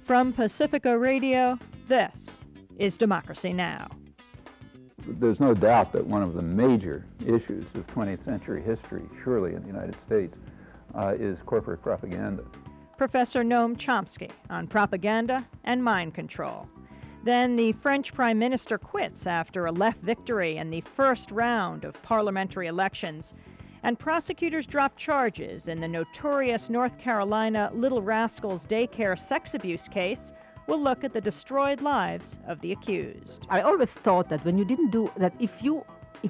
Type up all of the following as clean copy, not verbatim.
From Pacifica Radio, this is Democracy Now! There's no doubt that one of the major issues of 20th century history, surely in the United States, is corporate propaganda. Professor Noam Chomsky on propaganda and mind control. Then the French Prime Minister quits after a left victory in the first round of parliamentary elections, and prosecutors drop charges in the notorious North Carolina Little Rascals daycare sex abuse case. We'll look at the destroyed lives of the accused. I always thought that when you didn't do that, if you're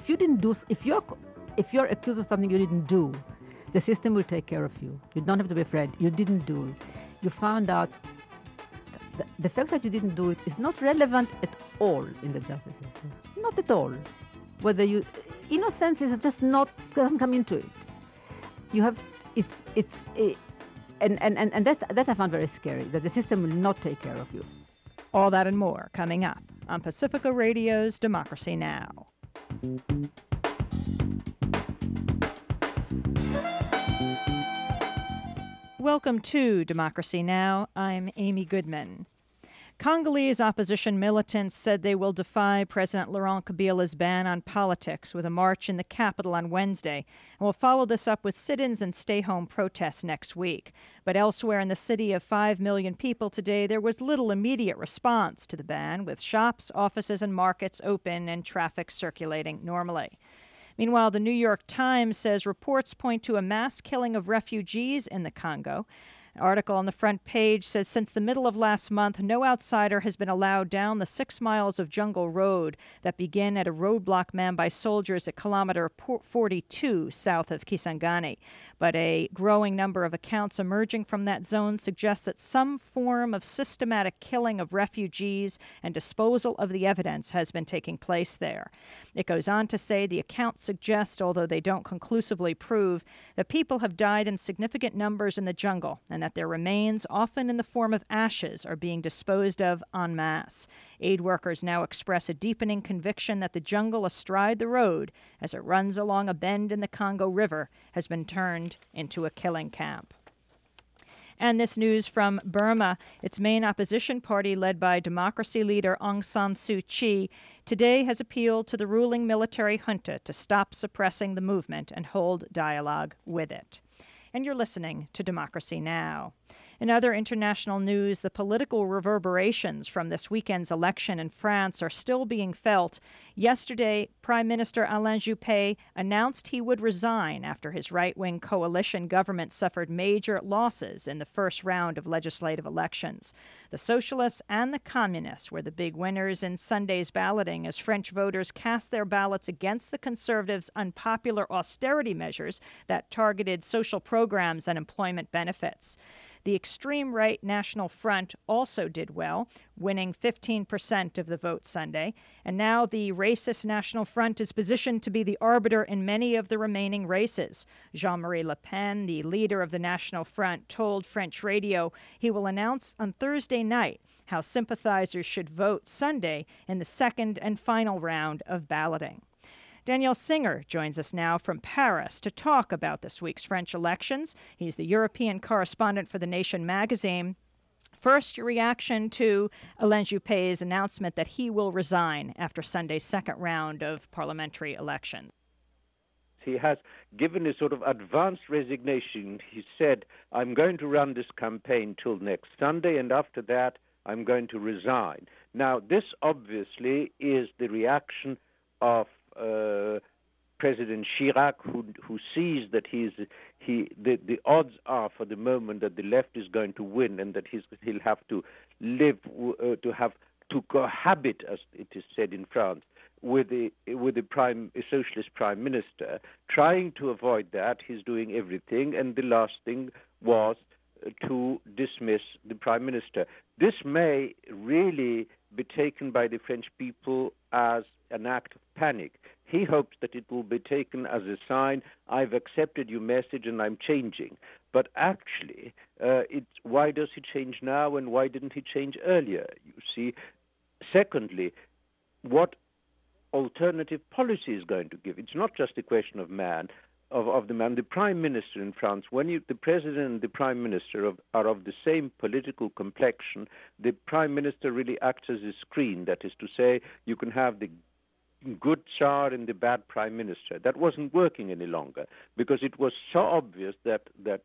accused of something you didn't do, the system will take care of you. You don't have to be afraid. You didn't do it. You found out the fact that you didn't do it is not relevant at all in the justice system. Not at all. Whether innocence is just doesn't come into it. You have and that I found very scary, that the system will not take care of you. All that and more coming up on Pacifica Radio's Democracy Now! Welcome to Democracy Now! I'm Amy Goodman. Congolese opposition militants said they will defy President Laurent Kabila's ban on politics with a march in the capital on Wednesday, and will follow this up with sit-ins and stay-home protests next week. But elsewhere in the city of 5 million people today, there was little immediate response to the ban, with shops, offices, and markets open and traffic circulating normally. Meanwhile, the New York Times says reports point to a mass killing of refugees in the Congo. An article on the front page says since the middle of last month, no outsider has been allowed down the 6 miles of jungle road that begin at a roadblock manned by soldiers at kilometer 42 south of Kisangani. But a growing number of accounts emerging from that zone suggest that some form of systematic killing of refugees and disposal of the evidence has been taking place there. It goes on to say the accounts suggest, although they don't conclusively prove, that people have died in significant numbers in the jungle and that their remains, often in the form of ashes, are being disposed of en masse. Aid workers now express a deepening conviction that the jungle astride the road, as it runs along a bend in the Congo River, has been turned into a killing camp. And this news from Burma, its main opposition party led by democracy leader Aung San Suu Kyi, today has appealed to the ruling military junta to stop suppressing the movement and hold dialogue with it. And you're listening to Democracy Now! In other international news, the political reverberations from this weekend's election in France are still being felt. Yesterday, Prime Minister Alain Juppé announced he would resign after his right-wing coalition government suffered major losses in the first round of legislative elections. The Socialists and the Communists were the big winners in Sunday's balloting as French voters cast their ballots against the Conservatives' unpopular austerity measures that targeted social programs and employment benefits. The extreme right National Front also did well, winning 15% of the vote Sunday, and now the racist National Front is positioned to be the arbiter in many of the remaining races. Jean-Marie Le Pen, the leader of the National Front, told French radio he will announce on Thursday night how sympathizers should vote Sunday in the second and final round of balloting. Daniel Singer joins us now from Paris to talk about this week's French elections. He's the European correspondent for The Nation magazine. First, your reaction to Alain Juppé's announcement that he will resign after Sunday's second round of parliamentary elections. He has given a sort of advanced resignation. He said, I'm going to run this campaign till next Sunday, and after that, I'm going to resign. Now, this obviously is the reaction of President Chirac, who sees that the odds are for the moment that the left is going to win, and that he'll have to live to cohabit, as it is said in France, with a socialist prime minister. Trying to avoid that, he's doing everything, and the last thing was to dismiss the prime minister. This may really be taken by the French people as an act of panic. He hopes that it will be taken as a sign, I've accepted your message and I'm changing. But actually, why does he change now and why didn't he change earlier? You see. Secondly, what alternative policy is going to give? It's not just a question of man. of the man. The prime minister in France, the president and the prime minister are of the same political complexion, the prime minister really acts as a screen. That is to say, you can have the good Tsar and the bad prime minister. That wasn't working any longer because it was so obvious that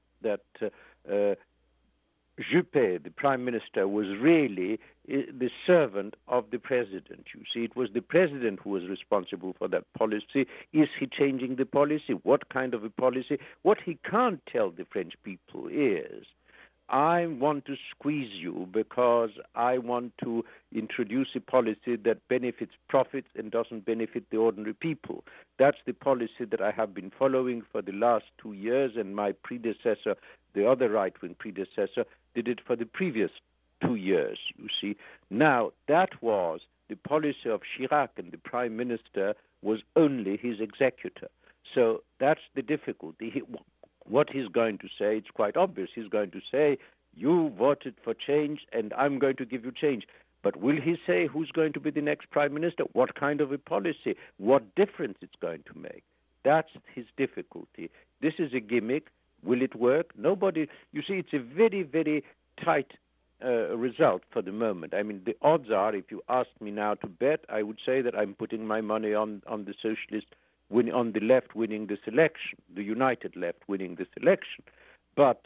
Juppé, the prime minister, was really the servant of the president. You see, it was the president who was responsible for that policy. Is he changing the policy? What kind of a policy? What he can't tell the French people is, I want to squeeze you because I want to introduce a policy that benefits profits and doesn't benefit the ordinary people. That's the policy that I have been following for the last 2 years, and my predecessor, the other right-wing predecessor, did it for the previous 2 years, you see. Now, that was the policy of Chirac, and the prime minister was only his executor. So that's the difficulty. What he's going to say, it's quite obvious. He's going to say, you voted for change and I'm going to give you change. But will he say who's going to be the next prime minister? What kind of a policy? What difference it's going to make? That's his difficulty. This is a gimmick. Will it work? Nobody. You see, it's a very, very tight result for the moment. I mean, the odds are, if you asked me now to bet, I would say that I'm putting my money on the socialist on the left winning this election, the united left winning this election. But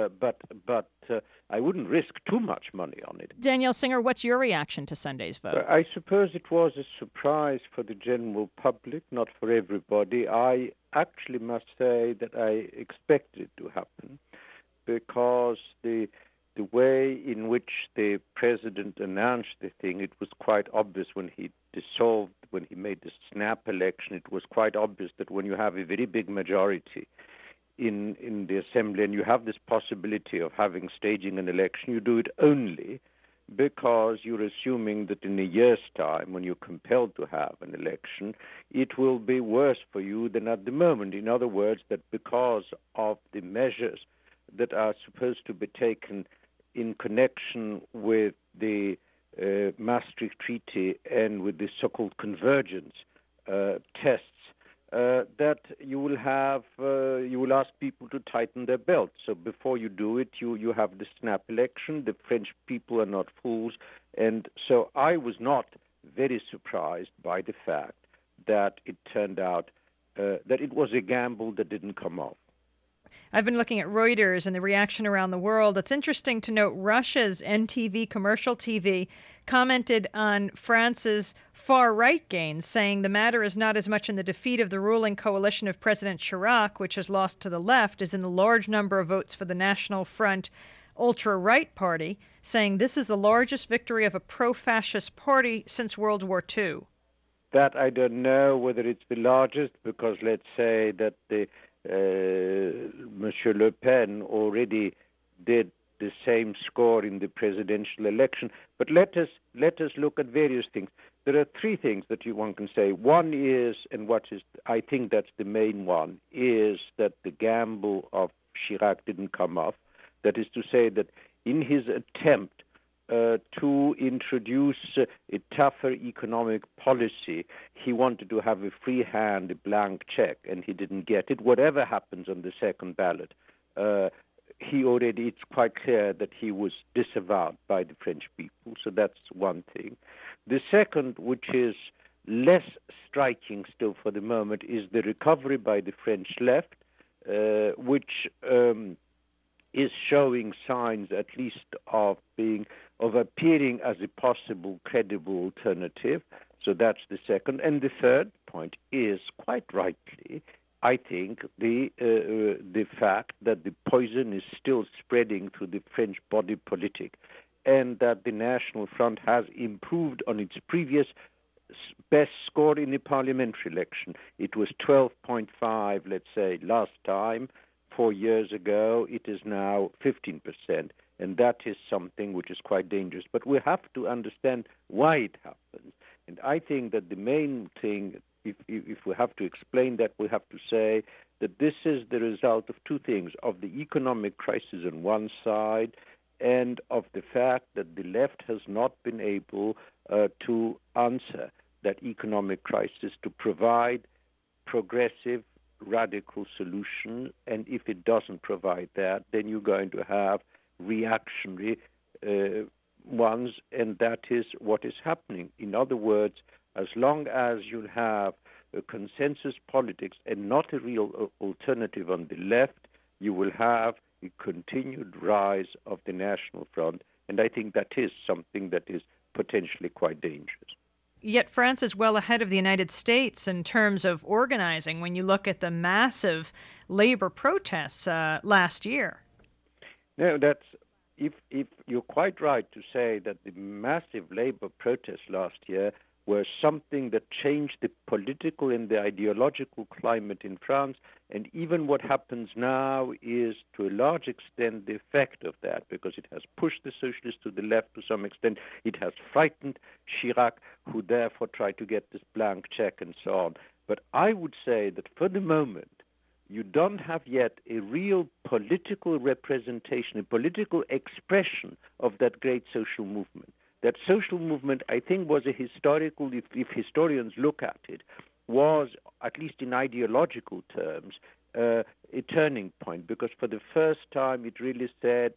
I wouldn't risk too much money on it. Danielle Singer, what's your reaction to Sunday's vote? I suppose it was a surprise for the general public, not for everybody. I actually must say that I expected it to happen because the way in which the president announced the thing, it was quite obvious when he made the snap election, it was quite obvious that when you have a very big majority in the assembly and you have this possibility of staging an election, you do it only because you're assuming that in a year's time, when you're compelled to have an election, it will be worse for you than at the moment. In other words, that because of the measures that are supposed to be taken in connection with the Maastricht Treaty and with the so-called convergence tests, that you will ask people to tighten their belts. So before you do it, you have the snap election. The French people are not fools, and so I was not very surprised by the fact that it turned out that it was a gamble that didn't come off. I've been looking at Reuters and the reaction around the world. It's interesting to note Russia's NTV commercial TV commented on France's far-right gains, saying the matter is not as much in the defeat of the ruling coalition of President Chirac, which has lost to the left, as in the large number of votes for the National Front ultra-right party, saying this is the largest victory of a pro-fascist party since World War II. That I don't know whether it's the largest, because let's say that the Monsieur Le Pen already did the same score in the presidential election. But let us look at various things. There are three things that one can say. One is, and I think that's the main one, is that the gamble of Chirac didn't come off. That is to say that in his attempt to introduce a tougher economic policy, he wanted to have a free hand, a blank check, and he didn't get it. Whatever happens on the second ballot, it's quite clear that he was disavowed by the French people. So that's one thing. The second, which is less striking still for the moment, is the recovery by the French left, which is showing signs at least of appearing as a possible credible alternative. So that's the second. And the third point is, quite rightly, I think, the fact that the poison is still spreading through the French body politic, and that the National Front has improved on its previous best score in the parliamentary election. It was 12.5, let's say, last time. 4 years ago, it is now 15%. And that is something which is quite dangerous. But we have to understand why it happens. And I think that the main thing, if we have to explain that, we have to say that this is the result of two things: of the economic crisis on one side, and of the fact that the left has not been able to answer that economic crisis, to provide progressive radical solution, and if it doesn't provide that, then you're going to have reactionary ones, and that is what is happening. In other words, as long as you have a consensus politics and not a real alternative on the left, you will have a continued rise of the National Front, and I think that is something that is potentially quite dangerous. Yet France is well ahead of the United States in terms of organizing when you look at the massive labor protests last year. No, if you're quite right to say that the massive labor protests last year were something that changed the political and the ideological climate in France, and even what happens now is to a large extent the effect of that, because it has pushed the socialists to the left to some extent. It has frightened Chirac, who therefore tried to get this blank check and so on. But I would say that for the moment, you don't have yet a real political representation, a political expression of that great social movement. That social movement, I think, was a historical, if historians look at it, was, at least in ideological terms, a turning point, because for the first time it really said,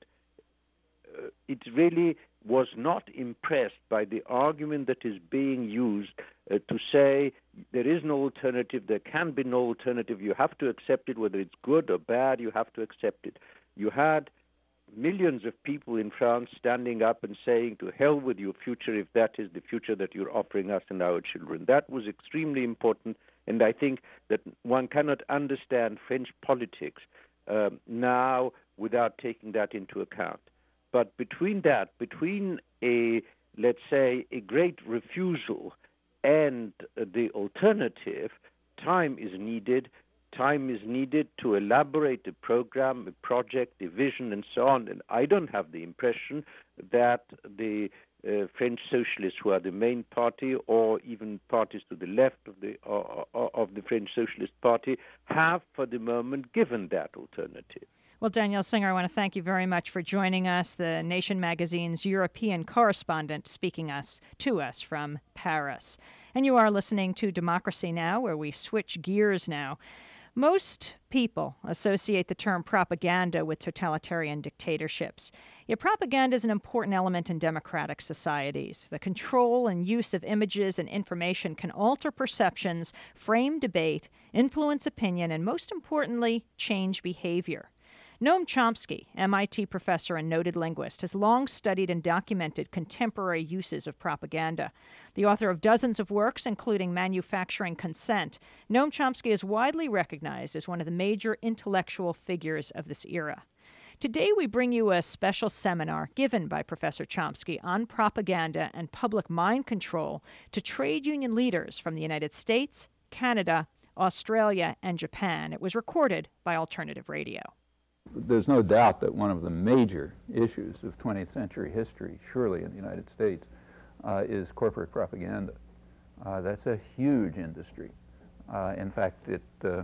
it really was not impressed by the argument that is being used to say there is no alternative, there can be no alternative, you have to accept it, whether it's good or bad, you have to accept it. You had millions of people in France standing up and saying, to hell with your future if that is the future that you're offering us and our children. That was extremely important, and I think that one cannot understand French politics now without taking that into account. But between a, let's say, a great refusal and the alternative, time is needed. Time is needed to elaborate a program, a project, a vision, and so on. And I don't have the impression that the French socialists, who are the main party, or even parties to the left of the French Socialist Party, have for the moment given that alternative. Well, Daniel Singer, I want to thank you very much for joining us, the Nation magazine's European correspondent, speaking to us from Paris. And you are listening to Democracy Now!, where we switch gears now. Most people associate the term propaganda with totalitarian dictatorships. Yet propaganda is an important element in democratic societies. The control and use of images and information can alter perceptions, frame debate, influence opinion, and most importantly, change behavior. Noam Chomsky, MIT professor and noted linguist, has long studied and documented contemporary uses of propaganda. The author of dozens of works, including Manufacturing Consent, Noam Chomsky is widely recognized as one of the major intellectual figures of this era. Today we bring you a special seminar given by Professor Chomsky on propaganda and public mind control to trade union leaders from the United States, Canada, Australia, and Japan. It was recorded by Alternative Radio. There's no doubt that one of the major issues of 20th century history, surely in the United States, is corporate propaganda. That's a huge industry. In fact, it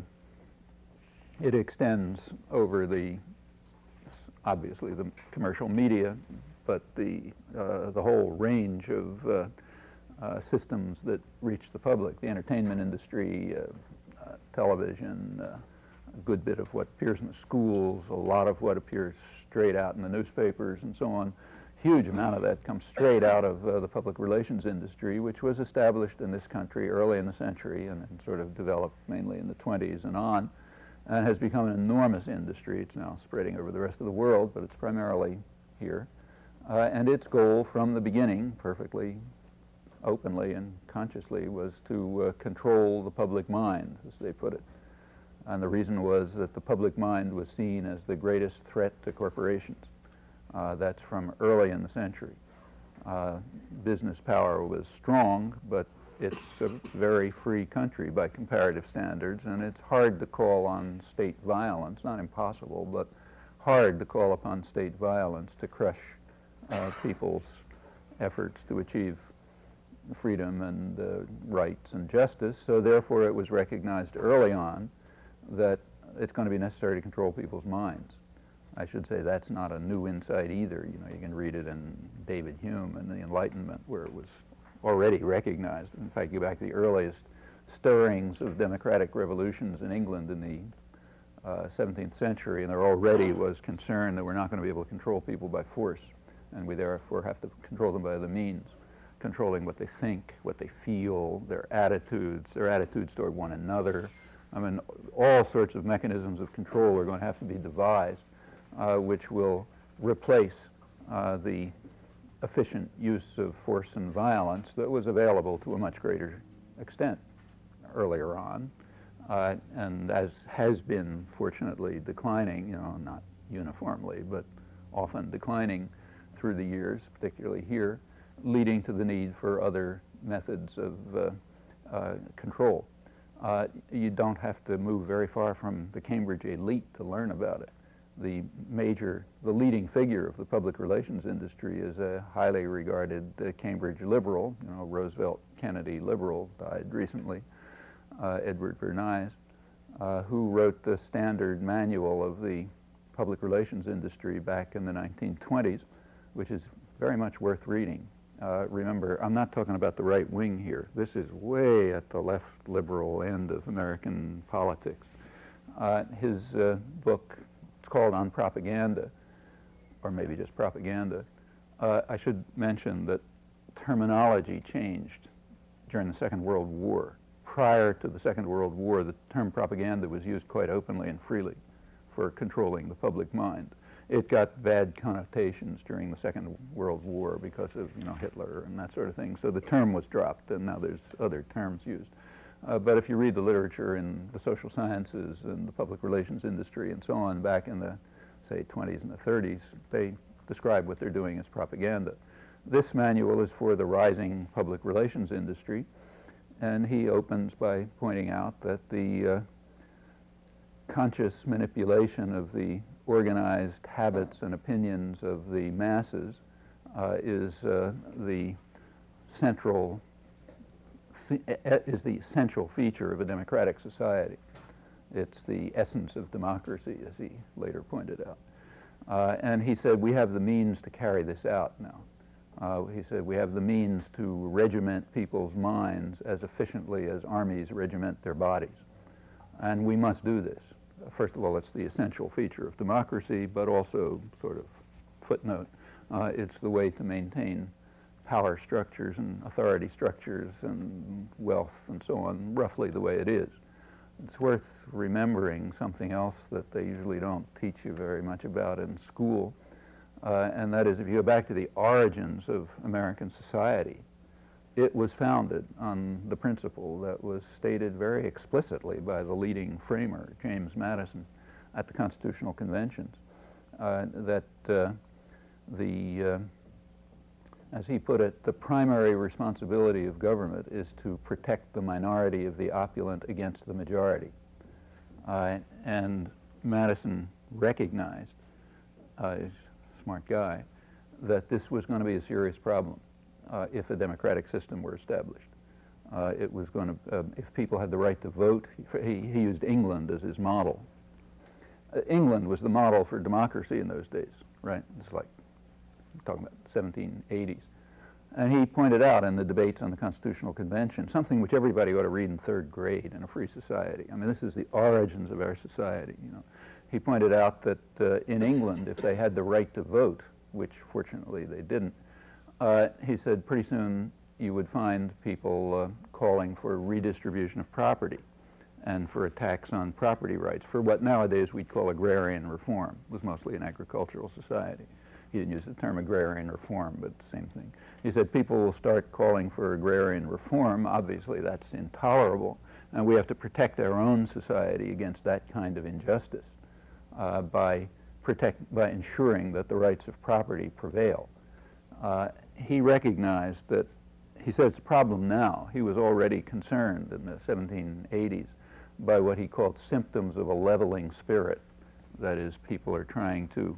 extends over obviously the commercial media, but the whole range of systems that reach the public, the entertainment industry, television, a good bit of what appears in the schools, a lot of what appears straight out in the newspapers and so on. Huge amount of that comes straight out of the public relations industry, which was established in this country early in the century and sort of developed mainly in the 20s and on, and has become an enormous industry. It's now spreading over the rest of the world, but it's primarily here. And its goal from the beginning, perfectly openly and consciously, was to control the public mind, as they put it. And the reason was that the public mind was seen as the greatest threat to corporations. That's from early in the century. Business power was strong, but it's a very free country by comparative standards, and it's hard to call on state violence, not impossible, but hard to call upon state violence to crush people's efforts to achieve freedom and rights and justice. So therefore it was recognized early on that it's going to be necessary to control people's minds. I should say that's not a new insight either. You know, you can read it in David Hume and the Enlightenment, where it was already recognized. In fact, you go back to the earliest stirrings of democratic revolutions in England in the 17th century, and there already was concern that we're not going to be able to control people by force, and we therefore have to control them by the means, controlling what they think, what they feel, their attitudes toward one another. I mean, all sorts of mechanisms of control are going to have to be devised, which will replace the efficient use of force and violence that was available to a much greater extent earlier on. And as has been fortunately declining, not uniformly, but often declining through the years, particularly here, leading to the need for other methods of control. You don't have to move very far from the Cambridge elite to learn about it. The leading figure of the public relations industry is a highly regarded Cambridge liberal, Roosevelt Kennedy liberal, died recently, Edward Bernays, who wrote the standard manual of the public relations industry back in the 1920s, which is very much worth reading. Remember, I'm not talking about the right wing here. This is way at the left liberal end of American politics. His book, it's called On Propaganda, or maybe just Propaganda. I should mention that terminology changed during the Second World War. Prior to the Second World War, the term propaganda was used quite openly and freely for controlling the public mind. It got bad connotations during the Second World War because of Hitler and that sort of thing. So the term was dropped, and now there's other terms used. But if you read the literature in the social sciences and the public relations industry and so on, back in the, say, 20s and the 30s, they describe what they're doing as propaganda. This manual is for the rising public relations industry, and he opens by pointing out that the conscious manipulation of the organized habits and opinions of the masses is the essential feature of a democratic society. It's the essence of democracy, as he later pointed out. And he said, we have the means to carry this out now. He said, we have the means to regiment people's minds as efficiently as armies regiment their bodies. And we must do this. First of all, it's the essential feature of democracy, but also, sort of footnote, it's the way to maintain power structures and authority structures and wealth and so on, roughly the way it is. It's worth remembering something else that they usually don't teach you very much about in school, and that is, if you go back to the origins of American society, it was founded on the principle that was stated very explicitly by the leading framer, James Madison, at the Constitutional Conventions, that as he put it, the primary responsibility of government is to protect the minority of the opulent against the majority. And Madison recognized, he's a smart guy, that this was going to be a serious problem if a democratic system were established. It was going to, if people had the right to vote, he used England as his model. England was the model for democracy in those days, right? It's like, I'm talking about 1780s. And he pointed out in the debates on the Constitutional Convention something which everybody ought to read in third grade in a free society. I mean, this is the origins of our society. He pointed out that in England, if they had the right to vote, which fortunately they didn't, he said pretty soon you would find people calling for redistribution of property and for a tax on property rights, for what nowadays we'd call agrarian reform. It was mostly an agricultural society. He didn't use the term agrarian reform, but same thing. He said people will start calling for agrarian reform. Obviously, that's intolerable, and we have to protect our own society against that kind of injustice by ensuring that the rights of property prevail. He recognized that, he said it's a problem now. He was already concerned in the 1780s by what he called symptoms of a leveling spirit. That is, people are trying to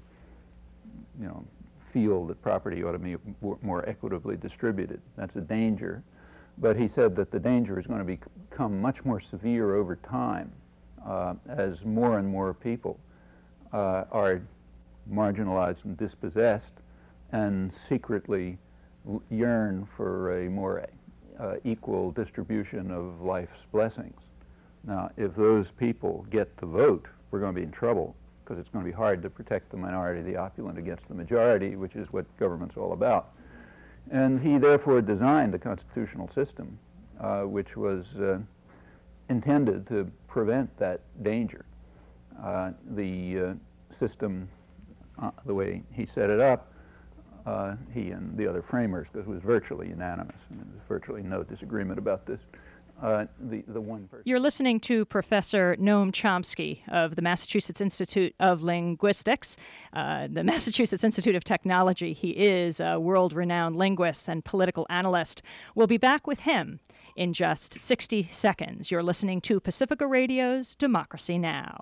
feel that property ought to be more equitably distributed. That's a danger. But he said that the danger is going to become much more severe over time as more and more people are marginalized and dispossessed and secretly yearn for a more equal distribution of life's blessings. Now, if those people get the vote, we're going to be in trouble, because it's going to be hard to protect the minority, the opulent, against the majority, which is what government's all about. And he therefore designed a constitutional system which was intended to prevent that danger. The system, the way he set it up, he and the other framers, because it was virtually unanimous, and there was virtually no disagreement about this. The one person. You're listening to Professor Noam Chomsky of the Massachusetts Institute of Linguistics, the Massachusetts Institute of Technology. He is a world-renowned linguist and political analyst. We'll be back with him in just 60 seconds. You're listening to Pacifica Radio's Democracy Now!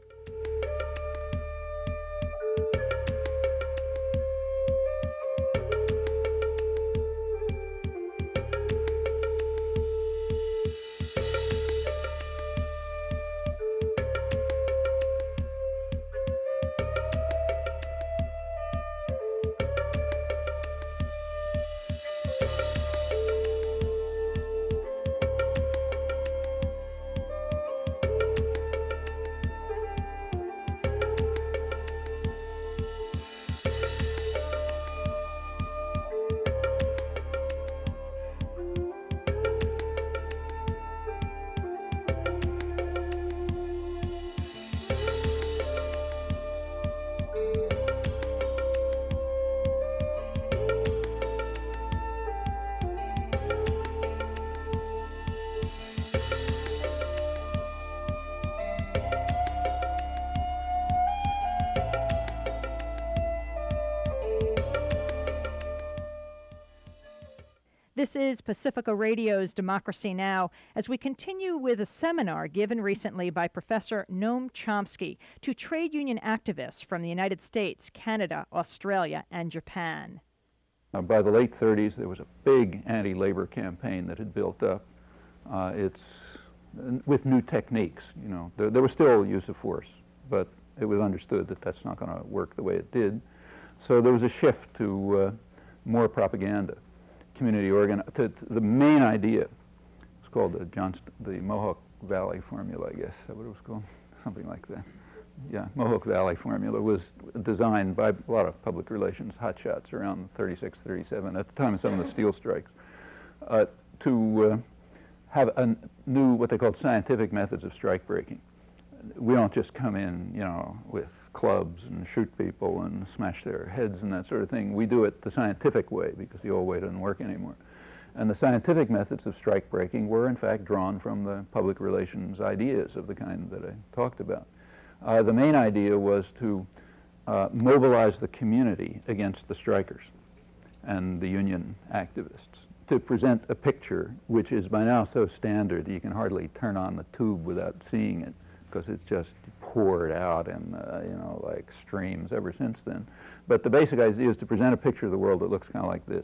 This is Pacifica Radio's Democracy Now! As we continue with a seminar given recently by Professor Noam Chomsky to trade union activists from the United States, Canada, Australia, and Japan. By the late 30s, there was a big anti-labor campaign that had built up. It's with new techniques. You know, there was still use of force, but it was understood that that's not going to work the way it did. So there was a shift to more propaganda. Community the main idea, it's called the Mohawk Valley formula, I guess. Is that what it was called? Something like that. Yeah, Mohawk Valley formula was designed by a lot of public relations hotshots around 36, 37, at the time of some of the steel strikes, to have a new, what they called scientific methods of strike breaking. We don't just come in, you know, with clubs and shoot people and smash their heads and that sort of thing. We do it the scientific way, because the old way doesn't work anymore. And the scientific methods of strike breaking were in fact drawn from the public relations ideas of the kind that I talked about. The main idea was to mobilize the community against the strikers and the union activists, to present a picture which is by now so standard that you can hardly turn on the tube without seeing it, because it's just poured out in, you know, like streams ever since then. But the basic idea is to present a picture of the world that looks kind of like this.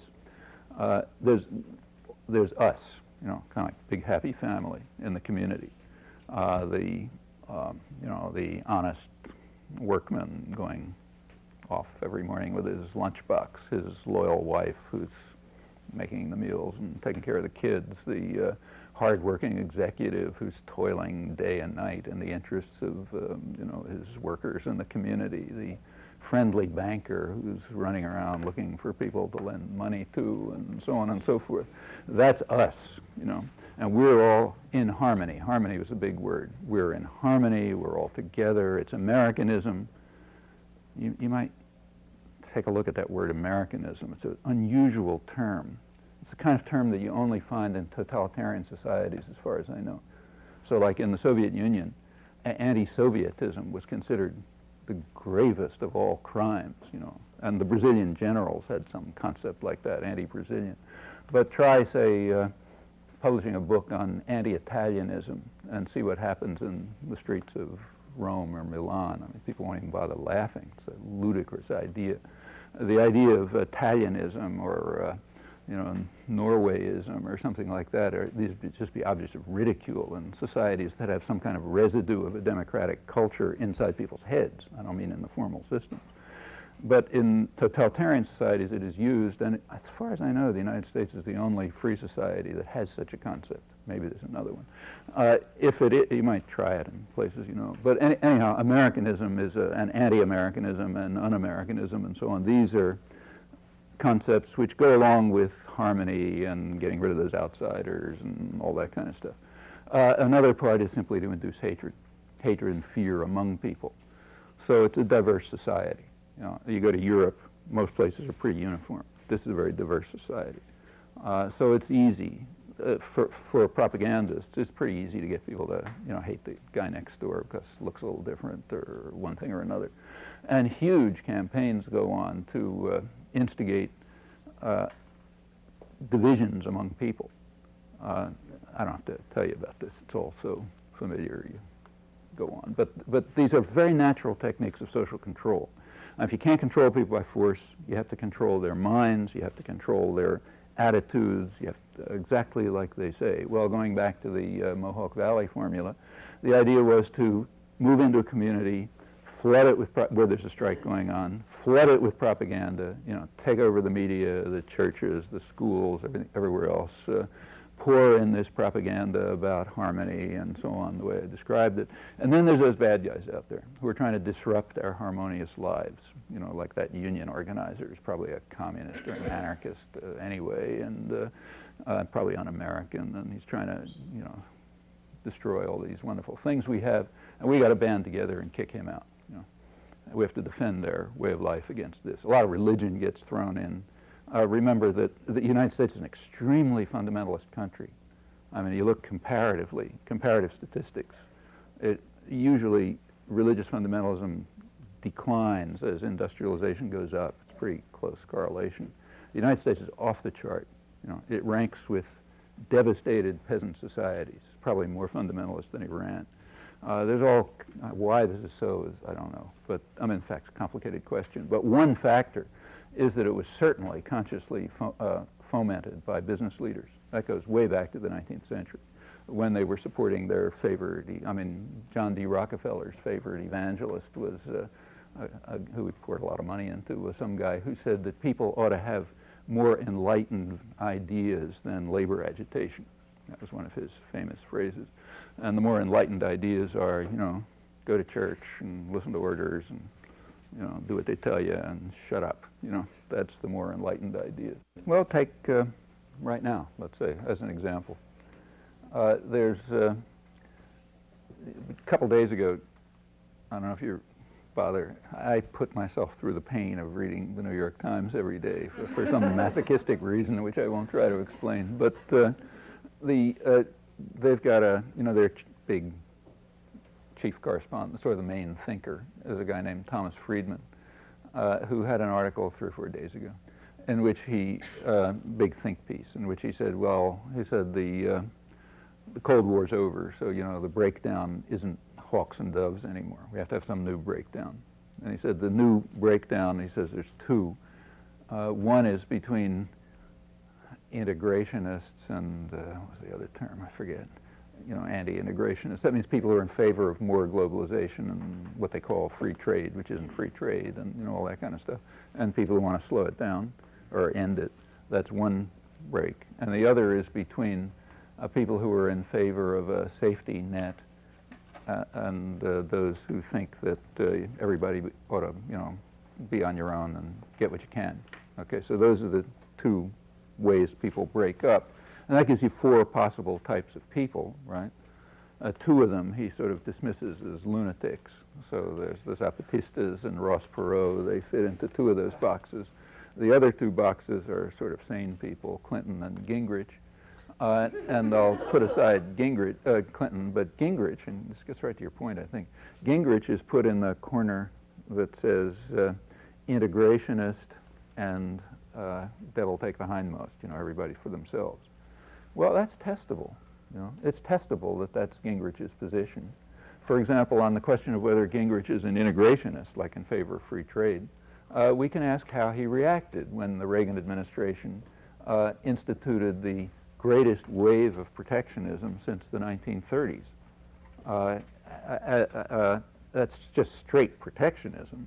There's us, you know, kind of like big happy family in the community. You know, the honest workman going off every morning with his lunchbox, his loyal wife who's making the meals and taking care of the kids, the hard-working executive who's toiling day and night in the interests of you know, his workers in the community, the friendly banker who's running around looking for people to lend money to, and so on and so forth. That's us, you know, and we're all in harmony. Harmony was a big word. We're in harmony, we're all together. It's Americanism. You might take a look at that word Americanism. It's an unusual term. It's the kind of term that you only find in totalitarian societies, as far as I know. So like in the Soviet Union, anti-Sovietism was considered the gravest of all crimes, you know, and the Brazilian generals had some concept like that, anti-Brazilian. But try, say, publishing a book on anti-Italianism and see what happens in the streets of Rome or Milan. I mean, people won't even bother laughing. It's a ludicrous idea. The idea of Italianism or you know, Norwayism or something like that, these would just be objects of ridicule in societies that have some kind of residue of a democratic culture inside people's heads. I don't mean in the formal systems. But in totalitarian societies, it is used, and as far as I know, the United States is the only free society that has such a concept. Maybe there's another one. If it is, you might try it in places you know. But anyhow, Americanism is an anti-Americanism and un-Americanism and so on. These are concepts which go along with harmony and getting rid of those outsiders and all that kind of stuff. Another part is simply to induce hatred and fear among people. So it's a diverse society. You know, you go to Europe, most places are pretty uniform. This is a very diverse society. So it's easy for propagandists. It's pretty easy to get people to, you know, hate the guy next door because it looks a little different or one thing or another. And huge campaigns go on to instigate divisions among people. I don't have to tell you about this. It's all so familiar. You go on. But these are very natural techniques of social control. Now, if you can't control people by force, you have to control their minds, you have to control their attitudes, you have to, exactly like they say. Well, going back to the Mohawk Valley formula, the idea was to move into a community, flood it with, where there's a strike going on, flood it with propaganda, you know, take over the media, the churches, the schools, everywhere else, pour in this propaganda about harmony and so on, the way I described it. And then there's those bad guys out there who are trying to disrupt our harmonious lives. You know, like that union organizer is probably a communist or an anarchist anyway, and probably un-American, and he's trying to, you know, destroy all these wonderful things we have, and we got to band together and kick him out. You know, we have to defend our way of life against this. A lot of religion gets thrown in. Remember that the United States is an extremely fundamentalist country. I mean, you look comparative statistics. Usually religious fundamentalism declines as industrialization goes up. It's pretty close correlation. The United States is off the chart. You know, it ranks with devastated peasant societies, probably more fundamentalist than Iran. There's all, why this is so is, I don't know. But, I mean, in fact, it's a complicated question. But one factor is that it was certainly consciously fomented by business leaders. That goes way back to the 19th century, when they were supporting their favorite, I mean, John D. Rockefeller's favorite evangelist was, who he poured a lot of money into, was some guy who said that people ought to have more enlightened ideas than labor agitation. That was one of his famous phrases. And the more enlightened ideas are, you know, go to church and listen to orders and, you know, do what they tell you and shut up. You know, that's the more enlightened idea. Well, take right now, let's say, as an example. There's a couple days ago, I don't know if you bother, I put myself through the pain of reading the New York Times every day for some masochistic reason, which I won't try to explain. But they've got a, you know, their big chief correspondent, sort of the main thinker, is a guy named Thomas Friedman, who had an article 3 or 4 days ago, in which he, big think piece, in which he said, well, he said the Cold War's over, so, you know, the breakdown isn't hawks and doves anymore. We have to have some new breakdown. And he said the new breakdown, he says there's two. One is between integrationists and, what was the other term? I forget. You know, anti-integrationists. That means people who are in favor of more globalization and what they call free trade, which isn't free trade, and, you know, all that kind of stuff. And people who want to slow it down or end it. That's one break. And the other is between people who are in favor of a safety net and those who think that everybody ought to, you know, be on your own and get what you can. Okay, so those are the two ways people break up. And that gives you 4 possible types of people, right? 2 of them he sort of dismisses as lunatics. So there's the Zapatistas and Ross Perot. They fit into 2 of those boxes. The other 2 boxes are sort of sane people, Clinton and Gingrich. And I'll put aside Clinton, but Gingrich, and this gets right to your point, I think, Gingrich is put in the corner that says integrationist and devil take the hindmost, you know, everybody for themselves. Well, that's testable. You know, it's testable that that's Gingrich's position. For example, on the question of whether Gingrich is an integrationist, like in favor of free trade, we can ask how he reacted when the Reagan administration instituted the greatest wave of protectionism since the 1930s. That's just straight protectionism.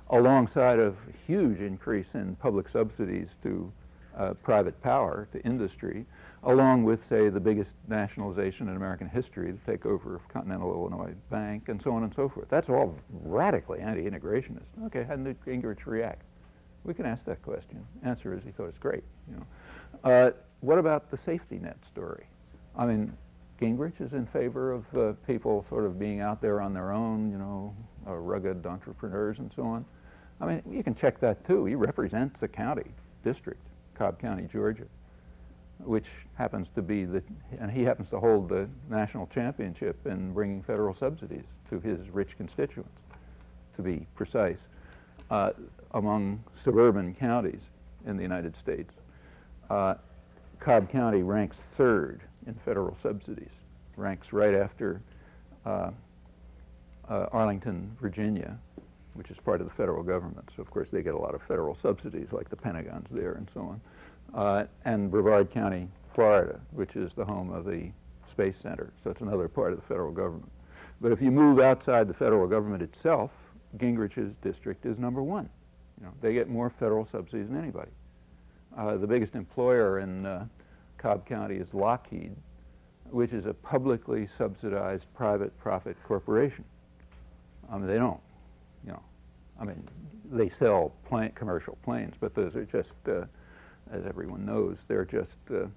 alongside of a huge increase in public subsidies to private power, to industry, along with, say, the biggest nationalization in American history, the takeover of Continental Illinois Bank, and so on and so forth. That's all radically anti-integrationist. Okay, how did Gingrich react? We can ask that question. Answer is he thought it's great. What about the safety net story? I mean, Gingrich is in favor of people sort of being out there on their own, rugged entrepreneurs and so on. I mean, you can check that too. He represents a county district, Cobb County, Georgia, which happens to be and he happens to hold the national championship in bringing federal subsidies to his rich constituents, to be precise, among suburban counties in the United States. Cobb County ranks third in federal subsidies, ranks right after Arlington, Virginia, which is part of the federal government. So, of course, they get a lot of federal subsidies, like the Pentagon's there and so on. And Brevard County, Florida, which is the home of the Space Center. So it's another part of the federal government. But if you move outside the federal government itself, Gingrich's district is number one. They get more federal subsidies than anybody. The biggest employer in Cobb County is Lockheed, which is a publicly subsidized private profit corporation. They don't, they sell commercial planes, but those are just, as everyone knows, they're just,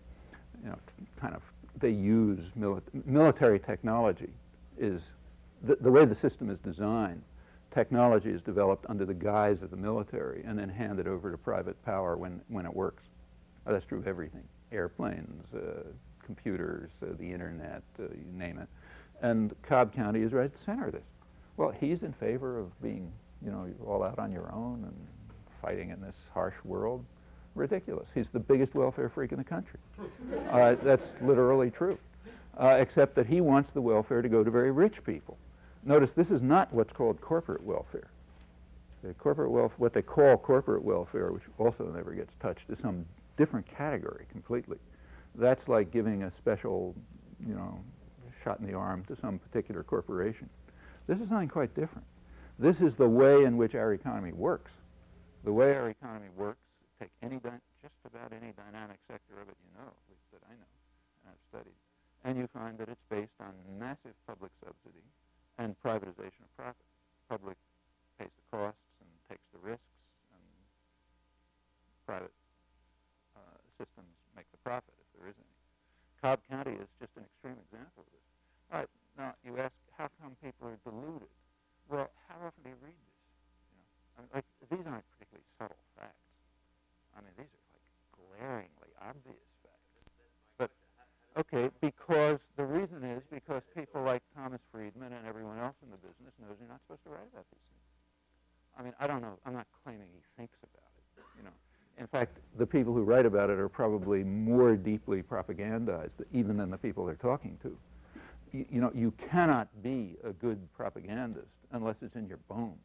they use military technology is, the way the system is designed, technology is developed under the guise of the military and then handed over to private power when it works. That's true of everything. Airplanes, computers, the internet, you name it. And Cobb County is right at the center of this. Well, he's in favor of being, all out on your own and fighting in this harsh world. Ridiculous. He's the biggest welfare freak in the country. That's literally true. Except that he wants the welfare to go to very rich people. Notice this is not what's called corporate welfare. What they call corporate welfare, which also never gets touched, is some different category completely. That's like giving a special, shot in the arm to some particular corporation. This is something quite different. This is the way in which our economy works. The way our economy works, take just about any dynamic sector of it at least that I know and I've studied, and you find that it's based on massive public subsidy and privatization of profit. Public pays the costs and takes the risks, and private systems make the profit, if there is any. Cobb County is just an extreme example of this. All right, now you ask, how come people are deluded? Well, how often do you read this? These aren't particularly subtle facts. These are like glaringly obvious facts. But, okay, because the reason is because people like Thomas Friedman and everyone else in the business knows you're not supposed to write about these things. I don't know. I'm not claiming he thinks about it, In fact, the people who write about it are probably more deeply propagandized even than the people they're talking to. You cannot be a good propagandist unless it's in your bones.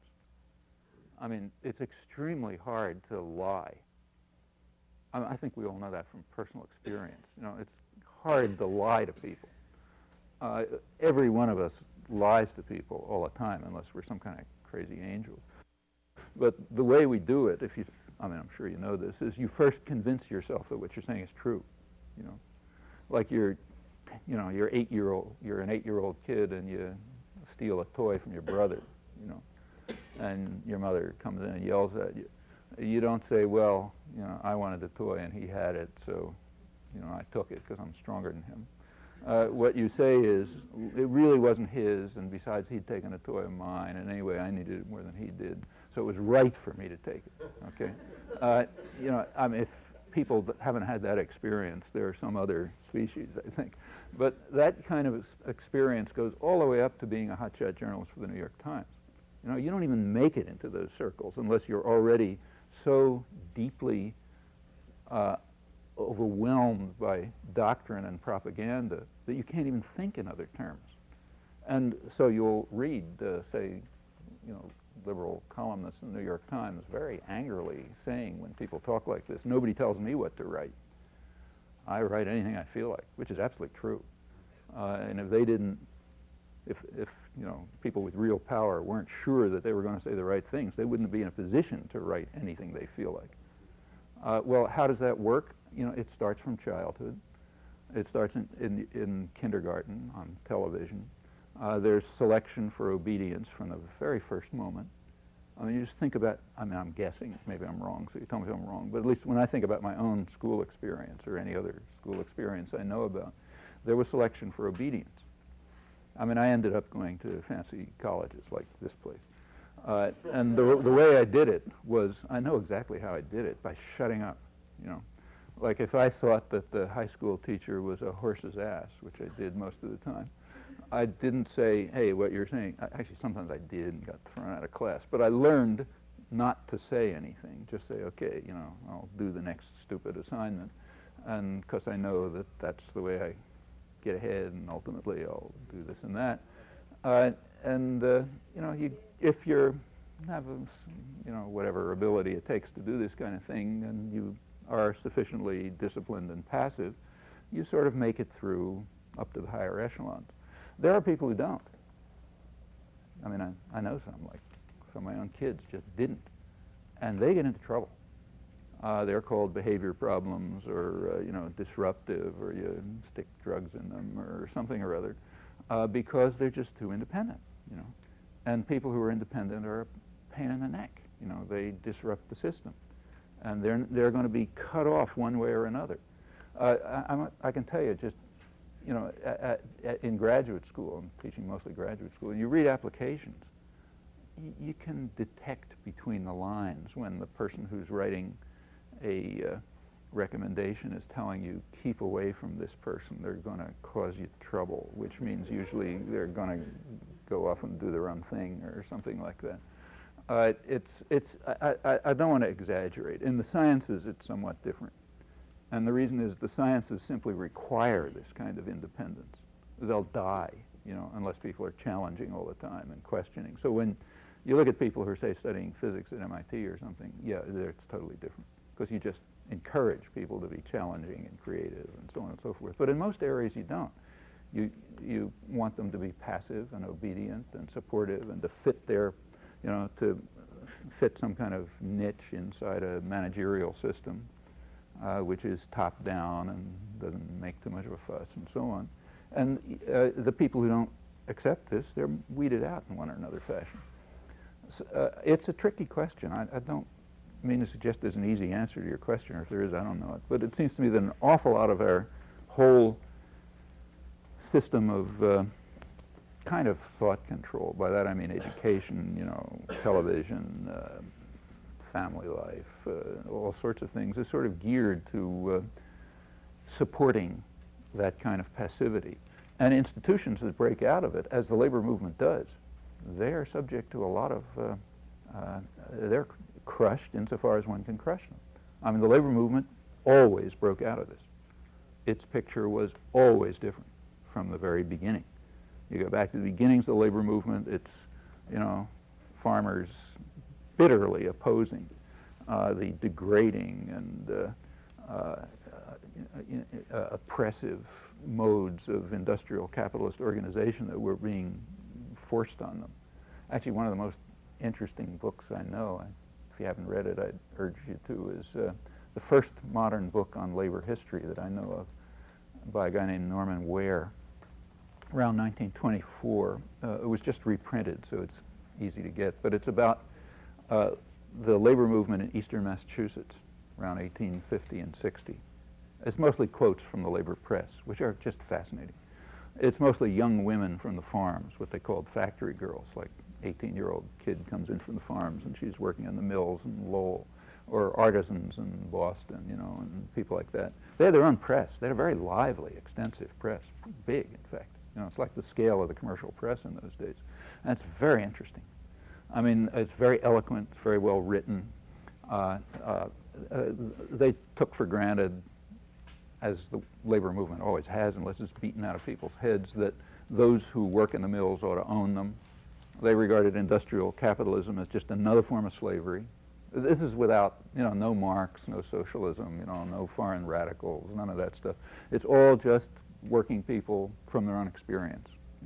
It's extremely hard to lie. I think we all know that from personal experience. It's hard to lie to people. Every one of us lies to people all the time, unless we're some kind of crazy angel. But the way we do it, I'm sure you know this, is you first convince yourself that what you're saying is true. Like you're an 8-year-old kid, and you steal a toy from your brother, and your mother comes in and yells at you. You don't say, well, I wanted the toy and he had it, so, I took it because I'm stronger than him. What you say is, it really wasn't his, and besides, he'd taken a toy of mine, and anyway, I needed it more than he did, so it was right for me to take it, okay? If people haven't had that experience, there are some other species, I think. But that kind of experience goes all the way up to being a hotshot journalist for the New York Times. You don't even make it into those circles unless you're already so deeply overwhelmed by doctrine and propaganda that you can't even think in other terms. And so you'll read, say, liberal columnists in the New York Times very angrily saying, when people talk like this, nobody tells me what to write. I write anything I feel like, which is absolutely true. And if they didn't, if people with real power weren't sure that they were going to say the right things, they wouldn't be in a position to write anything they feel like. Well, how does that work? It starts from childhood. It starts in kindergarten on television. There's selection for obedience from the very first moment. I mean, you just think about, I'm guessing, maybe I'm wrong, so you tell me if I'm wrong, but at least when I think about my own school experience or any other school experience I know about, there was selection for obedience. I mean, I ended up going to fancy colleges like this place. And the way I did it was, I know exactly how I did it, by shutting up, Like if I thought that the high school teacher was a horse's ass, which I did most of the time, I didn't say, hey, what you're saying. Actually, sometimes I did and got thrown out of class. But I learned not to say anything. Just say, okay, I'll do the next stupid assignment. And because I know that that's the way I get ahead, and ultimately I'll do this and that. If you have whatever ability it takes to do this kind of thing, and you are sufficiently disciplined and passive, you sort of make it through up to the higher echelons. There are people who don't. I mean, I know some, like some of my own kids just didn't. And they get into trouble. They're called behavior problems or, disruptive, or you stick drugs in them or something or other, because they're just too independent, And people who are independent are a pain in the neck. They disrupt the system. And they're going to be cut off one way or another. I can tell you just, in graduate school, I'm teaching mostly graduate school, and you read applications, you can detect between the lines when the person who's writing a recommendation is telling you, keep away from this person, they're going to cause you trouble, which means usually they're going to go off and do their own thing or something like that. I don't want to exaggerate. In the sciences, it's somewhat different. And the reason is the sciences simply require this kind of independence. They'll die, unless people are challenging all the time and questioning. So when you look at people who are, say, studying physics at MIT or something, yeah, it's totally different, because you just encourage people to be challenging and creative and so on and so forth. But in most areas, you don't. You want them to be passive and obedient and supportive and to fit their, to fit some kind of niche inside a managerial system, which is top down and doesn't make too much of a fuss and so on. And the people who don't accept this, they're weeded out in one or another fashion. So, it's a tricky question. I don't mean to suggest there's an easy answer to your question, or if there is, I don't know it. But it seems to me that an awful lot of our whole system of kind of thought control, by that I mean education, television, family life, all sorts of things, is sort of geared to supporting that kind of passivity. And institutions that break out of it, as the labor movement does, they are subject to a lot of, they're crushed insofar as one can crush them. I mean, the labor movement always broke out of this. Its picture was always different from the very beginning. You go back to the beginnings of the labor movement, it's, farmers bitterly opposing the degrading and oppressive modes of industrial capitalist organization that were being forced on them. Actually, one of the most interesting books I know, if you haven't read it, I'd urge you to, is the first modern book on labor history that I know of, by a guy named Norman Ware, around 1924. It was just reprinted, so it's easy to get, but it's about the labor movement in eastern Massachusetts around 1850 and 60. It's mostly quotes from the labor press, which are just fascinating. It's mostly young women from the farms, what they called factory girls, like 18-year-old kid comes in from the farms and she's working in the mills in Lowell, or artisans in Boston, and people like that. They had their own press. They had a very lively, extensive press, big, in fact. It's like the scale of the commercial press in those days. And it's very interesting. I mean, it's very eloquent, it's very well written. They took for granted, as the labor movement always has, unless it's beaten out of people's heads, that those who work in the mills ought to own them. They regarded industrial capitalism as just another form of slavery. This is without, no Marx, no socialism, no foreign radicals, none of that stuff. It's all just working people from their own experience.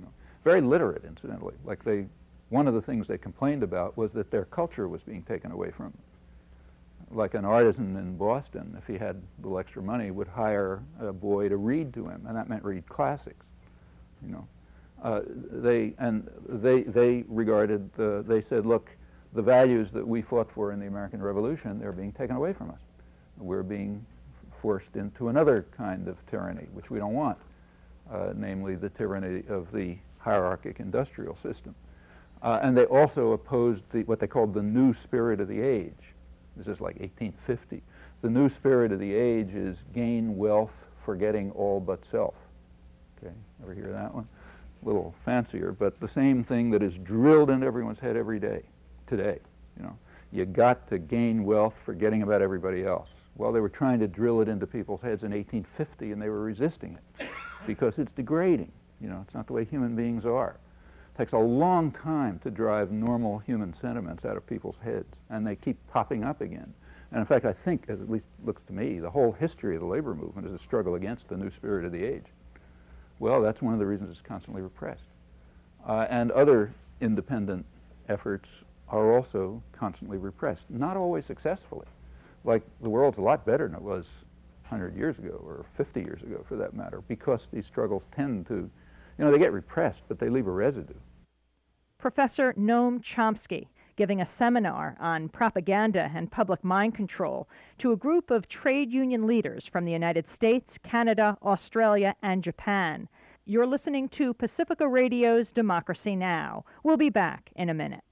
very literate, incidentally. Like one of the things they complained about was that their culture was being taken away from them. Like an artisan in Boston, if he had a little extra money, would hire a boy to read to him, and that meant read classics. You know, they regarded they said, look, the values that we fought for in the American Revolution, they're being taken away from us. We're being forced into another kind of tyranny, which we don't want, namely the tyranny of the hierarchic industrial system. And they also opposed what they called the new spirit of the age. This is like 1850. The new spirit of the age is gain wealth, forgetting all but self. Okay, ever hear that one? A little fancier, but the same thing that is drilled into everyone's head every day, today. You know, you got to gain wealth, forgetting about everybody else. Well, they were trying to drill it into people's heads in 1850, and they were resisting it because it's degrading. You know, it's not the way human beings are. It takes a long time to drive normal human sentiments out of people's heads, and they keep popping up again. And in fact, I think, as at least looks to me, the whole history of the labor movement is a struggle against the new spirit of the age. Well, that's one of the reasons it's constantly repressed. And other independent efforts are also constantly repressed, not always successfully. Like, the world's a lot better than it was 100 years ago, or 50 years ago for that matter, because these struggles tend to, you know, they get repressed, but they leave a residue. Professor Noam Chomsky giving a seminar on propaganda and public mind control to a group of trade union leaders from the United States, Canada, Australia, and Japan. You're listening to Pacifica Radio's Democracy Now! We'll be back in a minute.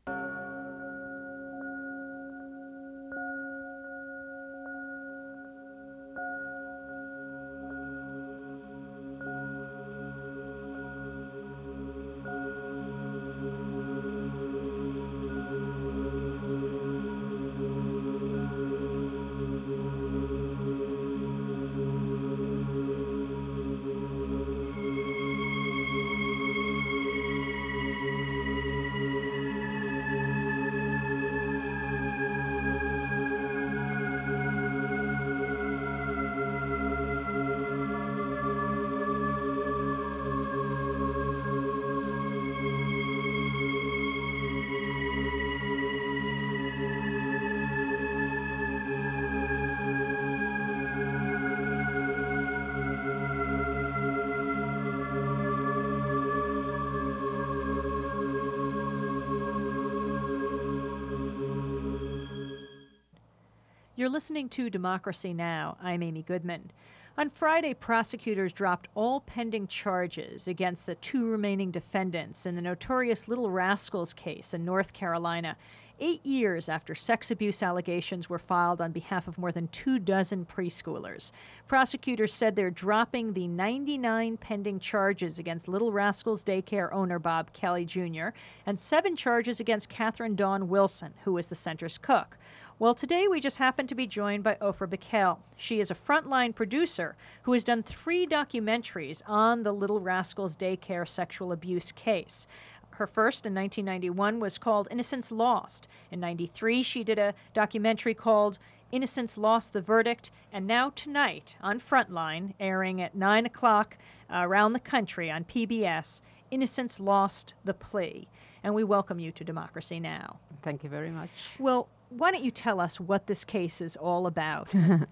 You're listening to Democracy Now! I'm Amy Goodman. On Friday, prosecutors dropped all pending charges against the two remaining defendants in the notorious Little Rascals case in North Carolina, 8 years after sex abuse allegations were filed on behalf of more than 24 preschoolers. Prosecutors said they're dropping the 99 pending charges against Little Rascals daycare owner Bob Kelly Jr. and 7 charges against Catherine Dawn Wilson, who was the center's cook. Well, today we just happen to be joined by Ofer Bikel. She is a frontline producer who has done 3 documentaries on the Little Rascals daycare sexual abuse case. Her first in 1991 was called Innocence Lost. In 93, she did a documentary called Innocence Lost, the Verdict. And now tonight on Frontline, airing at 9 o'clock around the country on PBS, Innocence Lost, the Plea. And we welcome you to Democracy Now! Thank you very much. Well, why don't you tell us what this case is all about?